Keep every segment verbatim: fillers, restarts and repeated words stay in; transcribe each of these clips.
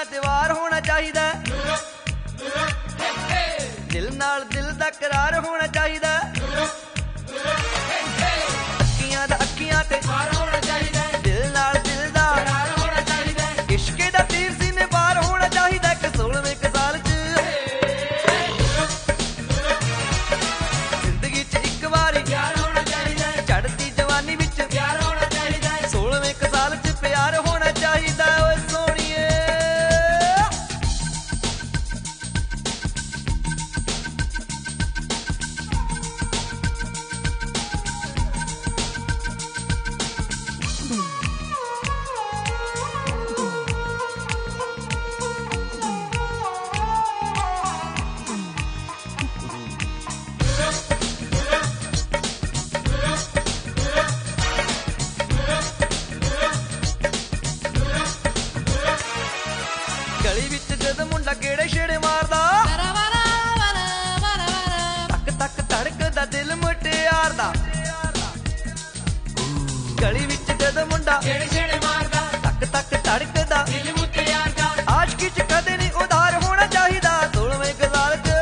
ਅੱਖਾਂ ਤੇ ਵਾਰ ਹੋਣਾ ਚਾਹੀਦਾ, ਦਿਲ ਨਾਲ ਦਿਲ ਦਾ ਕਰਾਰ ਹੋਣਾ ਚਾਹੀਦਾ, ਅੱਖੀਆਂ ਦਾ ਅੱਖੀਆਂ ਤੇ ਵਾਰ ਹੋਣਾ ਚਾਹੀਦਾ, ਦਿਲ ਨਾਲ ਦਿਲ ਦਾ ਕਰਾਰ ਹੋਣਾ ਚਾਹੀਦਾ, ਇਸ਼ਕ ਦਾ ਤੀਰ ਸੀਨੇ ਪਾਰ ਹੋਣਾ ਚਾਹੀਦਾ, ਕਿ ਸੋਲਵੇਂ ਕ ਸਾਲ ਚ ਜ਼ਿੰਦਗੀ ਚ ਇੱਕ ਵਾਰੀ ਪਿਆਰ ਹੋਣਾ ਚਾਹੀਦਾ, ਚੜ੍ਹਦੀ ਜਵਾਨੀ ਵਿੱਚ ਪਿਆਰ ਹੋਣਾ ਚਾਹੀਦਾ, ਸੋਲਵੇਂ ਕ ਸਾਲ ਚ ਪਿਆਰ ਹੋਣਾ ਚਾਹੀਦਾ। ਓਏ ਸੋਹਣੀਏ ਗਲੀ ਵਿੱਚ ਜਦ ਮੁੰਡਾ ਗੇੜੇ ਛੇੜੇ ਮਾਰਦਾ, ਤੱਕ ਤੱਕ ਧੜਕਦਾ ਦਿਲ ਮੁਟਿਆਰ ਦਾ, ਗਲੀ ਵਿੱਚ ਜਦ ਮੁੰਡਾ ਗੇੜੇ ਛੇੜੇ ਮਾਰਦਾ, ਤੱਕ ਤੱਕ ਧੜਕਦਾ ਦਿਲ ਮੁਟਿਆਰ ਦਾ, ਆਸ਼ਕੀ ਚ ਕਦੇ ਨਹੀਂ ਉਧਾਰ ਹੋਣਾ ਚਾਹੀਦਾ, ਸੋਲਵੇਂ ਕ ਸਾਲ ਚ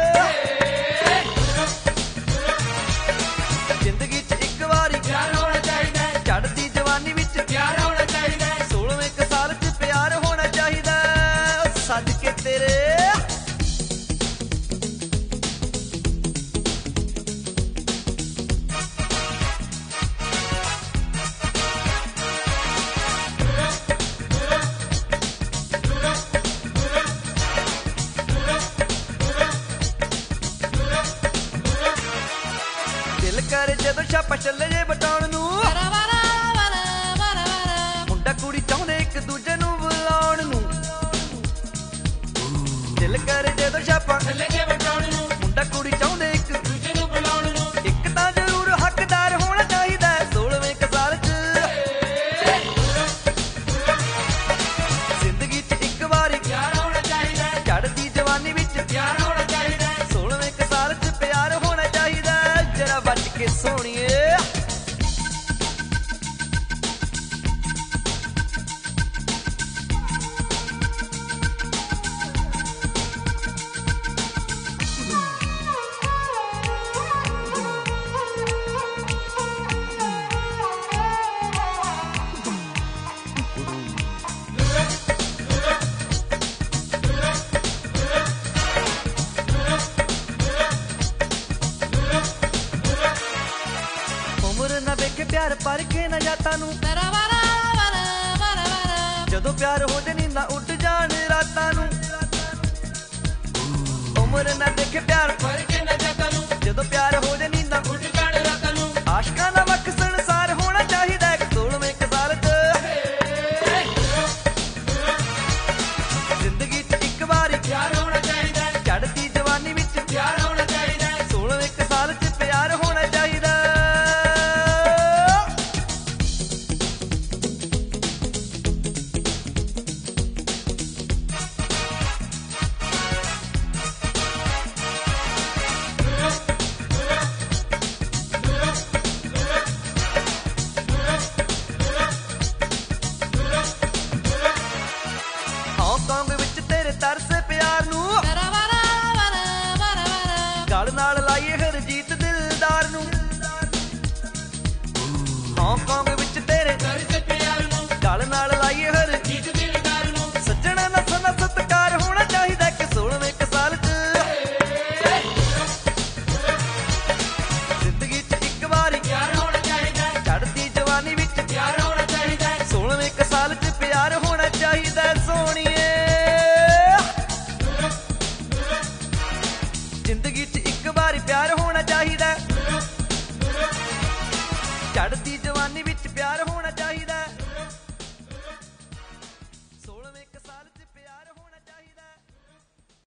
ਜ਼ਿੰਦਗੀ ਚ ਇੱਕ ਵਾਰੀ ਪਿਆਰ ਹੋਣਾ ਚਾਹੀਦਾ, ਚੜ੍ਹਦੀ ਜਵਾਨੀ ਵਿੱਚ ਪਿਆਰ ਹੋਣਾ ਚਾਹੀਦਾ, ਸੋਲਵੇਂ ਕ ਸਾਲ ਚ ਪਿਆਰ ਹੋਣਾ ਚਾਹੀਦਾ। ਸੱਜ ਕੇ ਤੇਰੇ ਦਿਲ ਕਰੇ ਜਦੋਂ ਛਾਪਾ ਚੱਲੇ ਜੇ ਬਟਾਉਣ ਨੂੰ, ਮੁੰਡਾ ਕੁੜੀ ਚਾਹੁੰਦੇ ਇੱਕ ਦੂਜੇ ਨੂੰ ਬੁਲਾਉਣ ਨੂੰ, ਦਿਲ ਕਰੇ ਜਦੋਂ ਛਾਪਾ ਚੱਲੇ ਜੇ ਬਟਾਉਣ ਨੂੰ, ਮੁੰਡਾ ਕੁੜੀ ਚਾਹੁੰਦੇ ਇੱਕ ਦੂਜੇ ਨੂੰ ਬੁਲਾਉਣ ਨੂੰ, ਇੱਕ ਤਾਂ ਜ਼ਰੂਰ ਹੱਕਦਾਰ ਹੋਣਾ ਚਾਹੀਦਾ, ਸੋਲਵੇਂ ਕ ਸਾਲ ਚ ਜ਼ਿੰਦਗੀ ਚ ਇੱਕ ਵਾਰੀ ਪਿਆਰ ਹੋਣਾ ਚਾਹੀਦਾ, ਚੜ੍ਹਦੀ ਜਵਾਨੀ ਵਿੱਚ ਪਿਆਰ ਹੋਣਾ ਚਾਹੀਦਾ, ਸੋਲਵੇਂ ਕ ਸਾਲ ਚ ਪਿਆਰ ਹੋਣਾ ਚਾਹੀਦਾ। ਜਰਾ ਬਚ ਕੇ ਸੋਹਣੀਏ ਉਮਰ ਨਾ ਵੇਖੇ ਪਿਆਰ ਪਰਖੇ ਨਾ ਜਾਤਾਂ ਨੂੰ, ਜਦੋਂ ਪਿਆਰ ਹੋ ਜੇ ਨੀਂਦਾਂ ਉੱਡ ਜਾਣ ਰਾਤਾਂ ਨੂੰ, ਉਮਰ ਨਾ ਵੇਖੇ ਪਿਆਰ ਪਰਖੇ ਨਾ ਜਾਤਾਂ ਨੂੰ, ਜਦੋਂ ਪਿਆਰ ਹੋ ਜੇ ਨੀਂਦਾਂ ਉੱਡ ਜਾਣ ਰਾਤਾਂ ਨੂੰ, ਆਸ਼ਕਾਂ ਦਾ ਵੱਖ ਸੰਸਾਰ ਹੋਣਾ ਚਾਹੀਦਾ, ਕਿ ਸੋਲਵੇਂ ਕ ਸਾਲ ਚ ਜ਼ਿੰਦਗੀ ਚ ਇੱਕ ਵਾਰੀ ਪਿਆਰ ਹੋਣਾ ਚਾਹੀਦਾ, ਚੜ੍ਹਦੀ ਜਵਾਨੀ ਵਿੱਚ ਪਿਆਰ ਹੋਣਾ ਚਾਹੀਦਾ, ਸੋਲਵੇਂ ਕ ਸਾਲ ਚ ਪਿਆਰ ਹੋਣਾ ਚਾਹੀਦਾ। ਹਾਂਗਕਾਂਗ ਵਿੱਚ ਤੇਰੇ ਤਰਸੇ ਪਿਆਰ ਨੂੰ, ਗਲ ਨਾਲ ਲਾਈਏ ਹਰਜੀਤ ਦਿਲਦਾਰ ਨੂੰ, ਹਾਂਗਕਾਂਗ ਵਿੱਚ ਤੇਰੇ ਤਰਸੇ ਪਿਆਰ ਨੂੰ, ਗਲ ਨਾਲ ਲਾਈਏ ਹਰਜੀਤ ਦਿਲਦਾਰ ਨੂੰ, ਸੱਜਣਾ ਨਸਲ ਦਾ ਸਤਿਕਾਰ ਹੋਣਾ ਚਾਹੀਦਾ, ਕਿ ਸੋਲਵੇਂ ਕ ਸਾਲ ਚ ਜ਼ਿੰਦਗੀ ਚ ਇੱਕ ਵਾਰੀ ਪਿਆਰ ਹੋਣਾ ਚਾਹੀਦਾ, ਚੜ੍ਹਦੀ ਜਵਾਨੀ ਵਿੱਚ ਪਿਆਰ ਹੋਣਾ ਚਾਹੀਦਾ, ਸੋਲਵੇਂ ਕ ਸਾਲ ਚ ਪਿਆਰ ਹੋਣਾ ਚਾਹੀਦਾ। ਸੋਹਣੀਏ ਜ਼ਿੰਦਗੀ ਚ ਇੱਕ ਵਾਰੀ ਪਿਆਰ ਹੋਣਾ ਚਾਹੀਦਾ, ਚੜ੍ਹਦੀ ਜਵਾਨੀ ਵਿੱਚ ਪਿਆਰ ਹੋਣਾ